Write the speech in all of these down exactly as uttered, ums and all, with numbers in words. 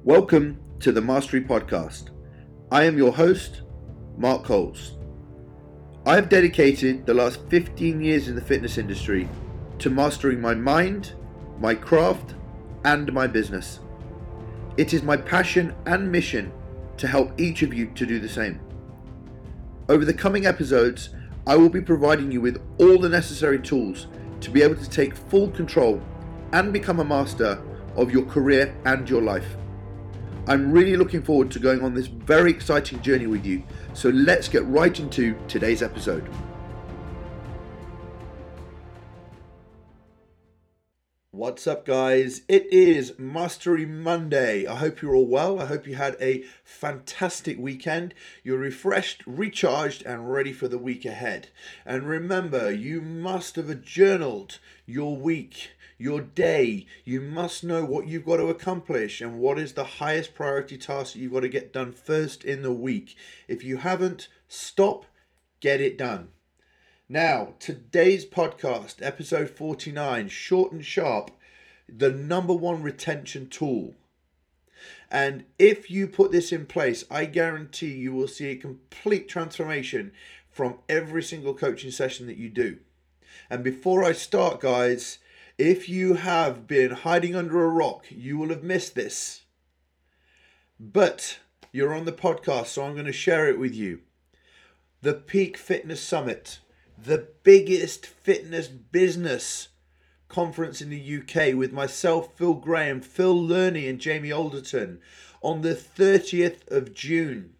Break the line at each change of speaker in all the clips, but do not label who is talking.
Welcome to the Mastery Podcast. I am your host, Mark Coles. I have dedicated the last fifteen years in the fitness industry to mastering my mind, my craft, and my business. It is my passion and mission to help each of you to do the same. Over the coming episodes, I will be providing you with all the necessary tools to be able to take full control and become a master of your career and your life. I'm really looking forward to going on this very exciting journey with you, so let's get right into today's episode. What's up, guys? It is Mastery Monday. I hope you're all well. I hope you had a fantastic weekend. You're refreshed, recharged, and ready for the week ahead. And remember, you must have journaled your week, your day. You must know what you've got to accomplish and what is the highest priority task that you've got to get done first in the week. If you haven't, stop, get it done. Now, today's podcast, episode forty-nine, short and sharp, the number one retention tool. And if you put this in place, I guarantee you will see a complete transformation from every single coaching session that you do. And before I start, guys, if you have been hiding under a rock, you will have missed this. But you're on the podcast, so I'm going to share it with you. The Peak Fitness Summit, the biggest fitness business conference in the U K, with myself, Phil Graham, Phil Lerney, and Jamie Alderton on the thirtieth of June.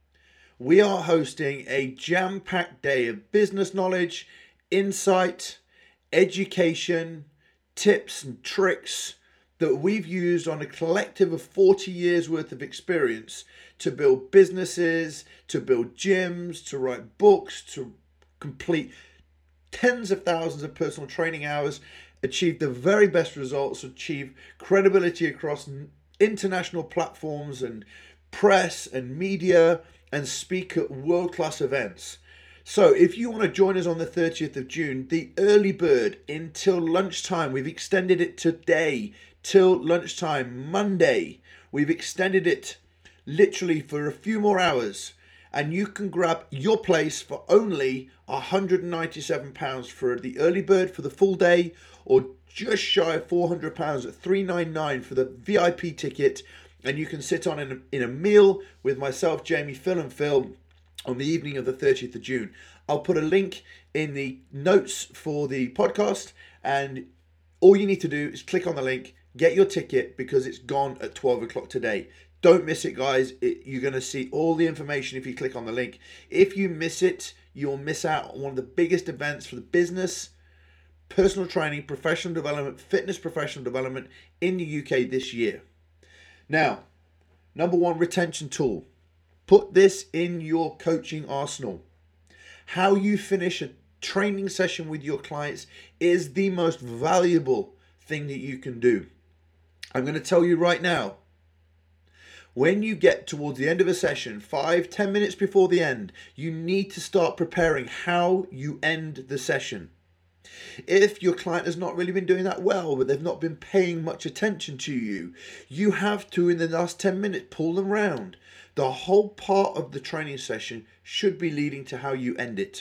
We are hosting a jam-packed day of business knowledge, insight, education, tips and tricks that we've used on a collective of forty years worth of experience to build businesses, to build gyms, to write books, to complete tens of thousands of personal training hours, achieve the very best results, achieve credibility across international platforms and press and media, and speak at world-class events. So if you want to join us on the thirtieth of June, the early bird until lunchtime, we've extended it today till lunchtime, Monday. We've extended it literally for a few more hours, and you can grab your place for only one hundred ninety-seven pounds for the early bird for the full day, or just shy of four hundred pounds at three hundred ninety-nine pounds for the V I P ticket, and you can sit on in a, in a meal with myself, Jamie, Phil and Phil on the evening of the thirtieth of June. I'll put a link in the notes for the podcast, and all you need to do is click on the link, get your ticket, because it's gone at twelve o'clock today. Don't miss it, guys. It, you're going to see all the information if you click on the link. If you miss it, you'll miss out on one of the biggest events for the business, personal training, professional development, fitness professional development in the U K this year. Now, number one retention tool. Put this in your coaching arsenal. How you finish a training session with your clients is the most valuable thing that you can do. I'm going to tell you right now, when you get towards the end of a session, five, ten minutes before the end, you need to start preparing how you end the session. If your client has not really been doing that well, but they've not been paying much attention to you, you have to, in the last ten minutes, pull them round. The whole part of the training session should be leading to how you end it.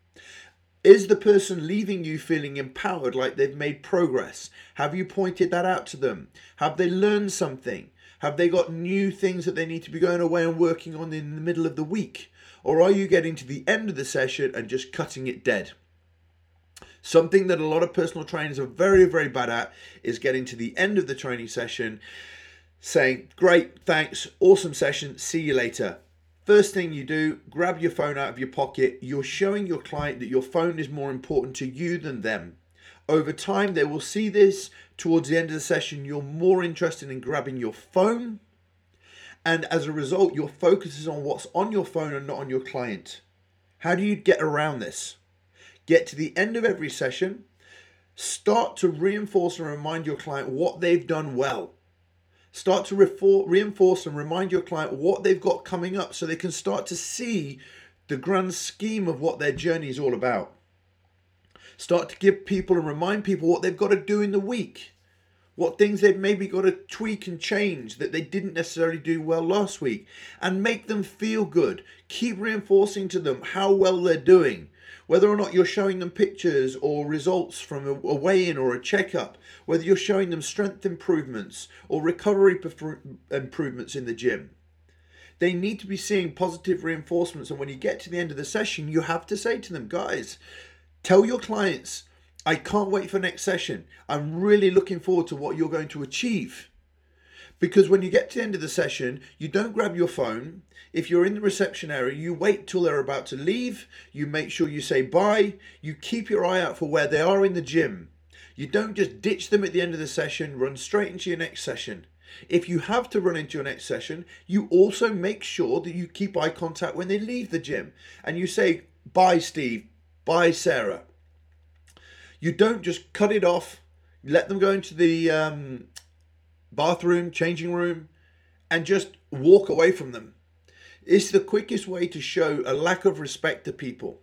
Is the person leaving you feeling empowered, like they've made progress? Have you pointed that out to them? Have they learned something? Have they got new things that they need to be going away and working on in the middle of the week? Or are you getting to the end of the session and just cutting it dead? Something that a lot of personal trainers are very, very bad at is getting to the end of the training session saying, great, thanks, awesome session, see you later. First thing you do, grab your phone out of your pocket. You're showing your client that your phone is more important to you than them. Over time, they will see this. Towards the end of the session, you're more interested in grabbing your phone. And as a result, your focus is on what's on your phone and not on your client. How do you get around this? Get to the end of every session. Start to reinforce and remind your client what they've done well. Start to reinforce and remind your client what they've got coming up so they can start to see the grand scheme of what their journey is all about. Start to give people and remind people what they've got to do in the week. what things they've maybe got to tweak and change that they didn't necessarily do well last week, and make them feel good. Keep reinforcing to them how well they're doing. Whether or not you're showing them pictures or results from a, a weigh-in or a checkup, whether you're showing them strength improvements or recovery perf- improvements in the gym. They need to be seeing positive reinforcements, and when you get to the end of the session, you have to say to them, guys, tell your clients, I can't wait for next session. I'm really looking forward to what you're going to achieve. Because when you get to the end of the session, you don't grab your phone. If you're in the reception area, you wait till they're about to leave. You make sure you say bye. You keep your eye out for where they are in the gym. You don't just ditch them at the end of the session, run straight into your next session. If you have to run into your next session, you also make sure that you keep eye contact when they leave the gym. And you say, bye, Steve. Bye, Sarah. You don't just cut it off, let them go into the um, bathroom, changing room, and just walk away from them. It's the quickest way to show a lack of respect to people.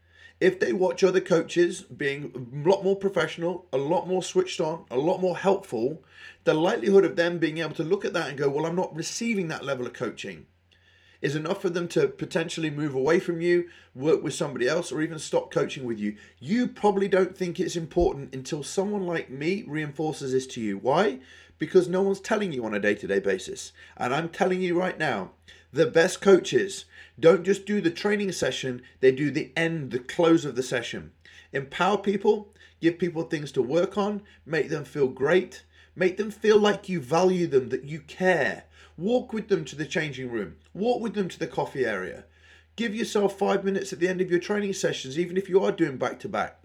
If they watch other coaches being a lot more professional, a lot more switched on, a lot more helpful, the likelihood of them being able to look at that and go, well, I'm not receiving that level of coaching, is enough for them to potentially move away from you, work with somebody else, or even stop coaching with you. You probably don't think it's important until someone like me reinforces this to you. Why? Because no one's telling you on a day-to-day basis. And I'm telling you right now, the best coaches don't just do the training session, they do the end, the close of the session. Empower people, give people things to work on, make them feel great, make them feel like you value them, that you care. Walk with them to the changing room. Walk with them to the coffee area. Give yourself five minutes at the end of your training sessions, even if you are doing back-to-back.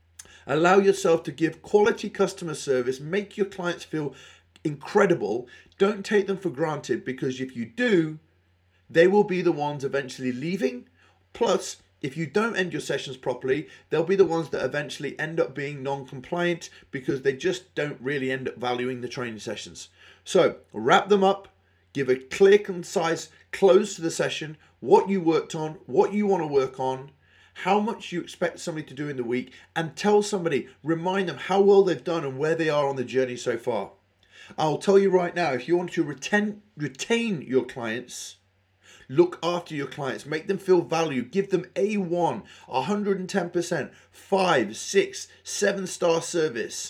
Allow yourself to give quality customer service. Make your clients feel incredible. Don't take them for granted, because if you do, they will be the ones eventually leaving. Plus, if you don't end your sessions properly, they'll be the ones that eventually end up being non-compliant because they just don't really end up valuing the training sessions. So wrap them up. Give a clear, concise close to the session, what you worked on, what you want to work on, how much you expect somebody to do in the week, and tell somebody, remind them how well they've done and where they are on the journey so far. I'll tell you right now, if you want to retain, retain your clients, look after your clients, make them feel valued, give them A one, one hundred ten percent, five, six, seven star service.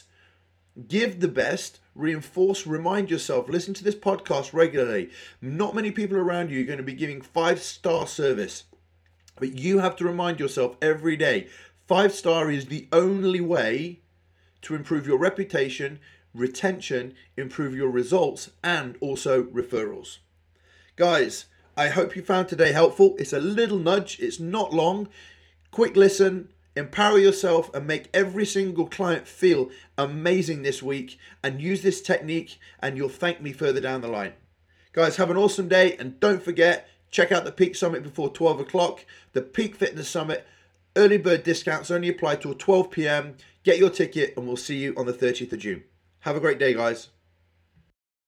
Give the best, reinforce, remind yourself, listen to this podcast regularly. Not many people around you are going to be giving five-star service, but you have to remind yourself every day, five-star is the only way to improve your reputation, retention, improve your results, and also referrals. Guys, I hope you found today helpful. It's a little nudge. It's not long. Quick listen. Empower yourself and make every single client feel amazing this week, and use this technique and you'll thank me further down the line. Guys, have an awesome day, and don't forget, check out the Peak Summit before twelve o'clock. The Peak Fitness Summit early bird discounts only apply till twelve p.m. Get your ticket and we'll see you on the thirtieth of June. Have a great day, guys.